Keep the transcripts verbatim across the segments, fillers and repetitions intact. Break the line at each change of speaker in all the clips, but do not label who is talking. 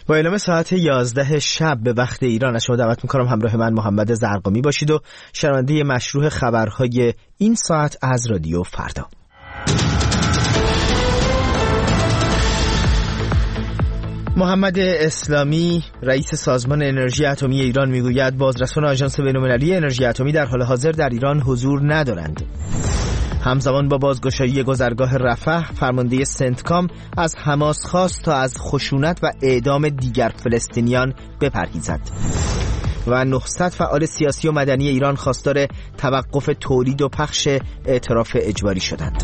با اعلام ساعت یازده شب به وقت ایران از شما دعوت میکنم همراه من محمد زرقامی باشید و شنونده مشروع خبرهای این ساعت از رادیو فردا. محمد اسلامی رئیس سازمان انرژی اتمی ایران میگوید بازرسان آژانس بین‌المللی انرژی اتمی در حال حاضر در ایران حضور ندارند. همزمان با بازگشایی گذرگاه رفح، فرمانده سنتکام از حماس خواست تا از خشونت و اعدام دیگر فلسطینیان بپرهیزد. و نهصد فعال سیاسی و مدنی ایران خواستار توقف تولید و پخش اعتراف اجباری شدند.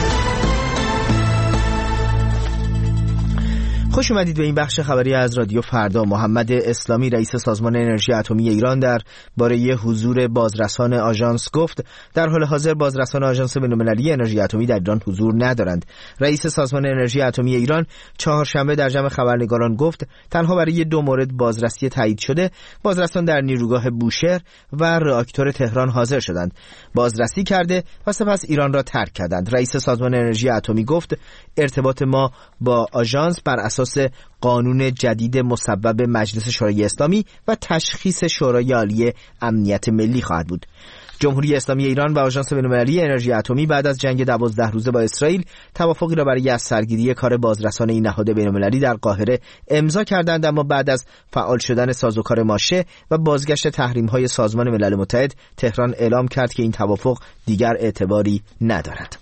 خوش اومدید به این بخش خبری از رادیو فردا. محمد اسلامی رئیس سازمان انرژی اتمی ایران در باره حضور بازرسان آژانس گفت در حال حاضر بازرسان آژانس بین‌المللی انرژی اتمی در ایران حضور ندارند. رئیس سازمان انرژی اتمی ایران چهارشنبه در جمع خبرنگاران گفت تنها برای دو مورد بازرسی تایید شده بازرسان در نیروگاه بوشهر و راکتور تهران حاضر شدند، بازرسی کرده و سپس ایران را ترک کردند. رئیس سازمان انرژی اتمی گفت ارتباط ما با آژانس بر اساس قانون جدید مصوب مجلس شورای اسلامی و تشخیص شورای عالی امنیت ملی خواهد بود. جمهوری اسلامی ایران و آژانس بین‌المللی انرژی اتمی بعد از جنگ دوازده روزه با اسرائیل توافقی را برای از سرگیری کار بازرسان این نهاد بین‌المللی در قاهره امضا کردند، اما بعد از فعال شدن سازوکار ماشه و بازگشت تحریم‌های سازمان ملل متحد تهران اعلام کرد که این توافق دیگر اعتباری ندارد.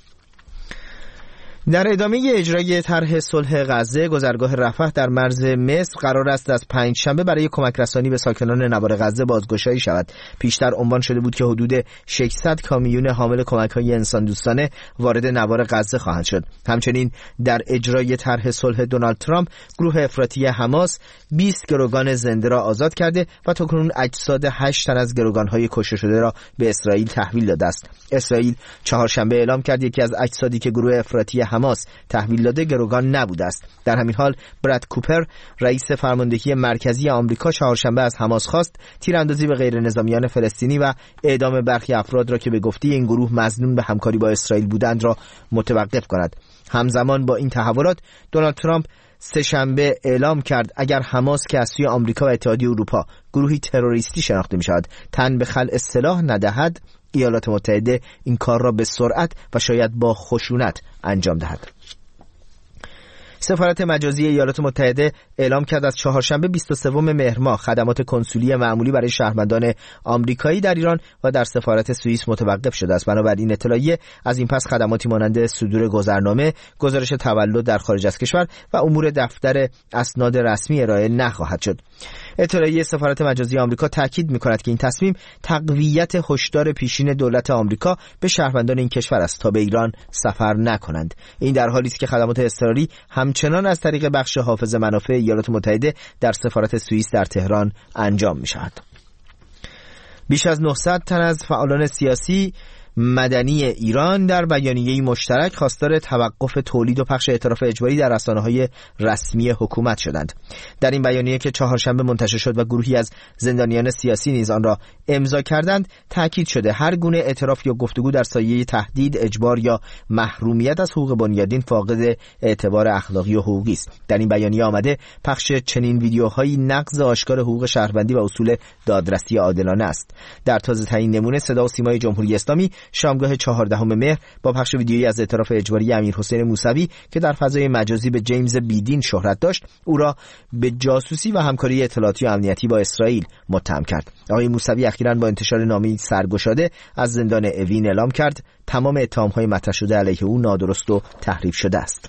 در ادامه اجرای طرح صلح غزه، گذرگاه رفح در مرز مصر قرار است از پنج شنبه برای کمک رسانی به ساکنان نوار غزه بازگشایی شود. پیشتر عنوان شده بود که حدود ششصد کامیون حامل کمک‌های انسان دوستانه وارد نوار غزه خواهند شد. همچنین در اجرای طرح صلح دونالد ترامپ، گروه افراطی حماس بیست گروگان زنده را آزاد کرده و تاکنون اجساد هشت تن از گروگان‌های کشته شده را به اسرائیل تحویل داده است. اسرائیل چهارشنبه اعلام کرد یکی از اجسادی که گروه افراطی حماس تحویل داده گروگان نبوده است. در همین حال براد کوپر رئیس فرماندهی مرکزی آمریکا چهارشنبه از حماس خواست تیراندازی به غیر نظامیان فلسطینی و اعدام برخی افراد را که به گفته این گروه مظنون به همکاری با اسرائیل بودند را متوقف کند. همزمان با این تحولات دونالد ترامپ سه شنبه اعلام کرد اگر حماس که از سوی آمریکا و اتحادیه اروپا گروهی تروریستی شناخته می شود تن به خلع سلاح ندهد، ایالات متحده این کار را به سرعت و شاید با خشونت انجام دهد. سفارت مجازی ایالات متحده اعلام کرد از چهارشنبه بیست و سوم مهر ماه خدمات کنسولی معمولی برای شهروندان آمریکایی در ایران و در سفارت سوئیس متوقف شده است. بنابراین اطلاعیه از این پس خدماتی مانند صدور گذرنامه، گزارش تولد در خارج از کشور و امور دفتر اسناد رسمی ارائه نخواهد شد. اطلاعیه سفارت مجازی آمریکا تاکید می‌کند که این تصمیم تقویت هشدار پیشین دولت آمریکا به شهروندان این کشور است تا به ایران سفر نکنند. این در حالی است که خدمات اضطراری همچنان از طریق بخش حافظ منافع ایالات متحده در سفارت سوئیس در تهران انجام می‌شود. بیش از نهصد تن از فعالان سیاسی مدنی ایران در بیانیه‌ای مشترک خواستار توقف تولید و پخش اعتراف اجباری در رسانه‌های رسمی حکومت شدند. در این بیانیه که چهارشنبه منتشر شد و گروهی از زندانیان سیاسی نیز آن را امضا کردند، تاکید شده هر گونه اعتراف یا گفتگو در سایه تهدید، اجبار یا محرومیت از حقوق بنیادین فاقد اعتبار اخلاقی و حقوقی است. در این بیانیه آمده پخش چنین ویدیوهایی نقض آشکار حقوق شهروندی و اصول دادرسی عادلانه است. در تازه‌ترین نمونه صدا و سیمای جمهوری اسلامی شامگاه چهاردهم مهر با پخش ویدیویی از اعتراف اجباری امیرحسین موسوی که در فضای مجازی به جیمز بیدین شهرت داشت، او را به جاسوسی و همکاری اطلاعاتی و امنیتی با اسرائیل متهم کرد. آقای موسوی اخیراً با انتشار نامه‌ای سرگشاده از زندان اوین اعلام کرد تمام اتهام‌های مطرح شده علیه او نادرست و تحریف شده است.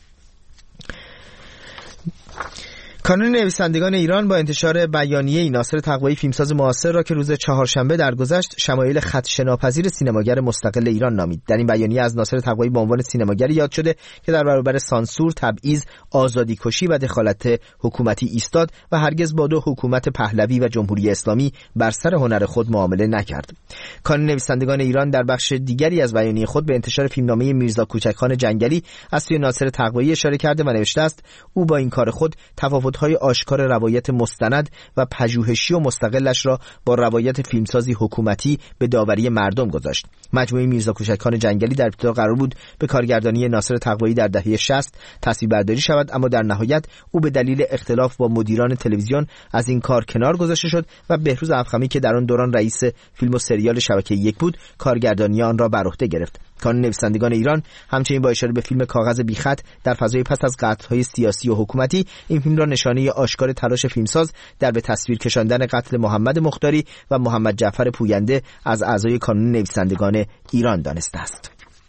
کانون نویسندگان ایران با انتشار بیانیه‌ای ناصر تقوایی فیلمساز معاصر را که روز چهارشنبه درگذشت شمایل خدشه‌ناپذیر سینماگر مستقل ایران نامید. در این بیانیه از ناصر تقوایی به عنوان سینماگری یاد شده که در برابر سانسور، تبعیض، آزادی‌کشی و دخالت حکومتی ایستاد و هرگز با دو حکومت پهلوی و جمهوری اسلامی بر سر هنر خود معامله نکرد. کانون نویسندگان ایران در بخش دیگری از بیانیه خود به انتشار فیلمنامه میرزا کوچکخان جنگلی از سوی ناصر تقوایی اشاره کرده و نوشته است او با این کار خود تفاوت تفاوت‌های آشکار روایت مستند و پژوهشی و مستقلش را با روایت فیلمسازی حکومتی به داوری مردم گذاشت. مجموعه میرزا کوچکان جنگلی در ابتدا قرار بود به کارگردانی ناصر تقوایی در دهه شصت تصویربرداری شود، اما در نهایت او به دلیل اختلاف با مدیران تلویزیون از این کار کنار گذاشته شد و بهروز افخمی که در آن دوران رئیس فیلم و سریال شبکه یک بود، کارگردانی آن را بر عهده گرفت. کانون نویسندگان ایران همچنین با اشاره به فیلم کاغذ بیخط در فضای پس از قتل‌های سیاسی و حکومتی، این فیلم را نشانه آشکار تلاش فیلمساز در به تصویر کشاندن قتل محمد مختاری و محمد جعفر پوینده از اعضای کانون نویسندگان ایران دانسته است.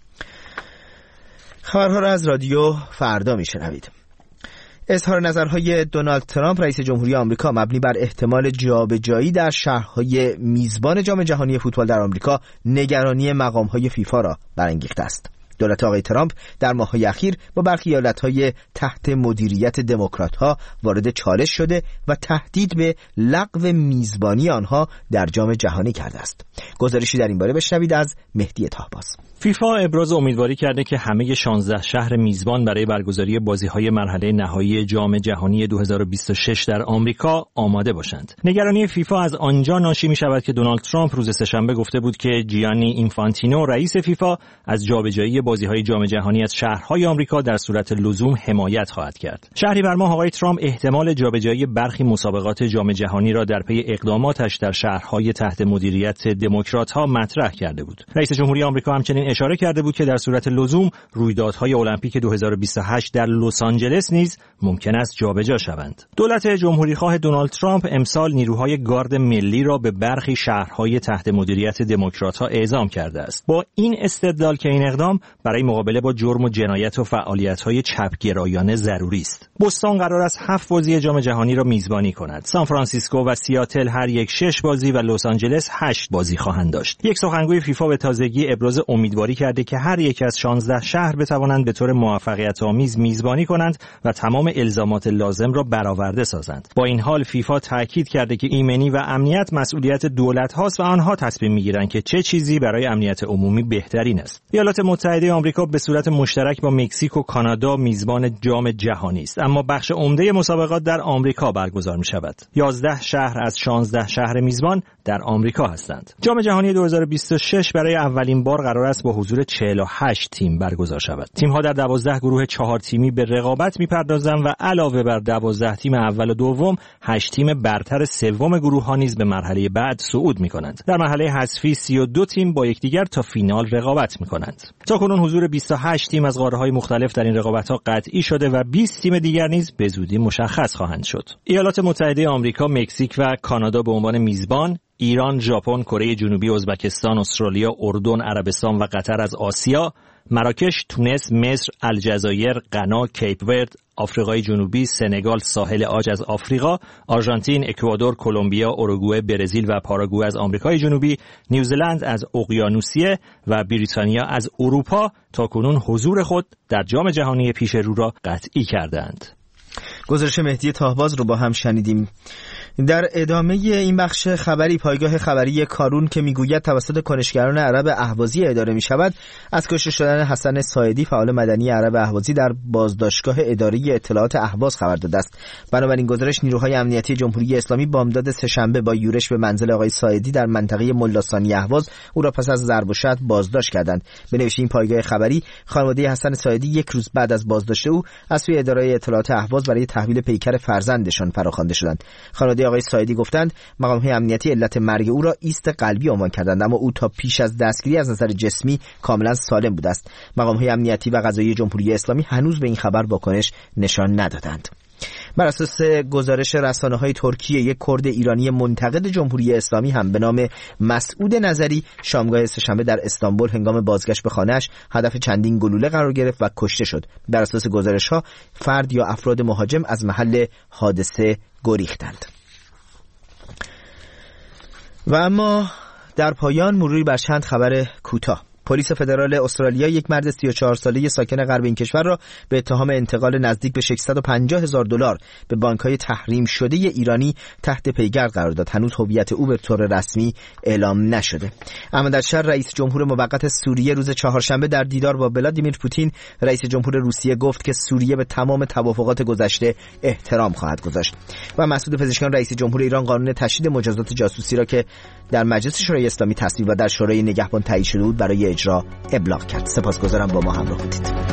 خبرها را از رادیو فردا میشنوید. اظهار نظرهای دونالد ترامپ رئیس جمهوری آمریکا مبنی بر احتمال جابجایی در شهرهای میزبان جام جهانی فوتبال در آمریکا نگرانی مقام‌های فیفا را برانگیخته است. دولت آقای ترامپ در ماه‌های اخیر با برخی ایالت‌های تحت مدیریت دموکرات‌ها وارد چالش شده و تهدید به لغو میزبانی آنها در جام جهانی کرده است. گزارشی در این باره بشنوید از مهدی طاهباز.
فیفا ابراز امیدواری کرده که همه شانزده شهر میزبان برای برگزاری بازی‌های مرحله نهایی جام جهانی دو هزار و بیست و شش در آمریکا آماده باشند. نگرانی فیفا از آنجا ناشی می‌شود که دونالد ترامپ روز سه‌شنبه گفته بود که جیانی اینفانتینو رئیس فیفا از جابجایی بازی‌های جام جهانی از شهرهای آمریکا در صورت لزوم حمایت خواهد کرد. شهریور ماه آقای ترامپ احتمال جابجایی برخی مسابقات جام جهانی را در پی اقداماتش در شهرهای تحت مدیریت دموکرات‌ها مطرح کرده بود. رئیس جمهوری آمریکا همچنین اشاره کرده بود که در صورت لزوم رویدادهای المپیک دو هزار و بیست و هشت در لس آنجلس نیز ممکن است جابجا شوند. دولت جمهوریخواه دونالد ترامپ امسال نیروهای گارد ملی را به برخی شهرهای تحت مدیریت دموکرات‌ها اعزام کرده است، با این استدلال که این اقدام برای مقابله با جرم و جنایت و فعالیت‌های چپگرایانه ضروری است. بوستون قرار است هفت بازی جام جهانی را میزبانی کند. سان فرانسیسکو و سیاتل هر یک شش بازی و لس آنجلس هشت بازی خواهند داشت. یک سخنگوی فیفا به تازگی ابراز امیدواری کرده که هر یک از شانزده شهر بتوانند به طور موفقیت‌آمیز میزبانی کنند و تمام الزامات لازم را برآورده سازند. با این حال فیفا تاکید کرده که ایمنی و امنیت مسئولیت دولت هاست و آنها تصمیم میگیرند که چه چیزی برای امنیت عمومی بهترین است. ایالات متحده آمریکا به صورت مشترک با مکزیک و کانادا میزبان جام جهانی است، اما بخش عمده مسابقات در آمریکا برگزار می‌شود. یازده شهر از شانزده شهر میزبان در آمریکا هستند. جام جهانی دو هزار و بیست و شش برای اولین بار قرار است با حضور چهل و هشت تیم برگزار شود. تیم‌ها در دوازده گروه چهار تیمی به رقابت می‌پردازند و علاوه بر دوازده تیم اول و دوم، هشت تیم برتر سوم گروه‌ها نیز به مرحله بعد صعود می‌کنند. در مرحله حذفی سی و دو تیم با یکدیگر تا فینال رقابت می‌کنند. تاکنون حضور بیست و هشت تیم از قاره‌های مختلف در این رقابت‌ها قطعی شده و بیست تیم دیگر نیز به زودی مشخص خواهند شد. ایالات متحده آمریکا، مکزیک و کانادا به عنوان میزبان، ایران، ژاپن، کره جنوبی، ازبکستان، استرالیا، اردن، عربستان و قطر از آسیا، مراکش، تونس، مصر، الجزایر، غنا، کیپ ورد، آفریقای جنوبی، سنگال، ساحل عاج از آفریقا، آرژانتین، اکوادور، کلمبیا، اوروگوئه، برزیل و پاراگوئه از آمریکای جنوبی، نیوزلند از اقیانوسیه و بریتانیا از اروپا تاکنون حضور خود در جام جهانی پیش رو را قطعی کردند.
گزارش مهدی طاهباز رو با هم شنیدیم. در ادامه این بخش خبری، پایگاه خبری کارون که میگوید توسط کنشگران عرب اهوازی اداره می شود از کشته شدن حسن ساعدی فعال مدنی عرب اهوازی در بازداشتگاه اداره اطلاعات اهواز خبر داده است. بنابراین گزارش، نیروهای امنیتی جمهوری اسلامی بامداد سه‌شنبه با یورش به منزل آقای ساعدی در منطقه ملاثانی اهواز او را پس از ضرب و شتم بازداشت کردند. به نوشته این پایگاه خبری، خانواده حسن ساعدی یک روز بعد از بازداشت او از سوی اداره اطلاعات اهواز برای تحویل پیکر فرزندشان فراخوانده شدند. خانواده آقای ساعدی گفتند مقام‌های امنیتی علت مرگ او را ایست قلبی عنوان کردند، اما او تا پیش از دستگیری از نظر جسمی کاملا سالم بوده است. مقام‌های امنیتی و قضایی جمهوری اسلامی هنوز به این خبر واکنش نشان ندادند. بر اساس گزارش رسانه‌های ترکیه، یک کرد ایرانی منتقد جمهوری اسلامی هم به نام مسعود نظری شامگاه سه‌شنبه در استانبول هنگام بازگشت به خانه‌اش هدف چندین گلوله قرار گرفت و کشته شد. بر اساس گزارش‌ها فرد یا افراد مهاجم از محل حادثه گریختند. و اما در پایان مروری بر چند خبر کوتاه. پلیس فدرال استرالیا یک مرد سی و چهار ساله ساکن غرب این کشور را به اتهام انتقال نزدیک به ششصد و پنجاه هزار دلار به بانک‌های تحریم شده ایرانی تحت پیگرد قرار داد. هنوز هویت او به طور رسمی اعلام نشده. اما در شهر رئیس جمهور موقت سوریه روز چهارشنبه در دیدار با ولادیمیر پوتین رئیس جمهور روسیه گفت که سوریه به تمام توافقات گذشته احترام خواهد گذاشت. و مسعود پزشکیان رئیس جمهور ایران قانون تشدید مجازات جاسوسی را که در مجلس شورای اسلامی تصویب و در شورای نگهبان تایید شده بود برای اجرا ابلاغ کرد. سپاسگزارم با ما همراه بودید.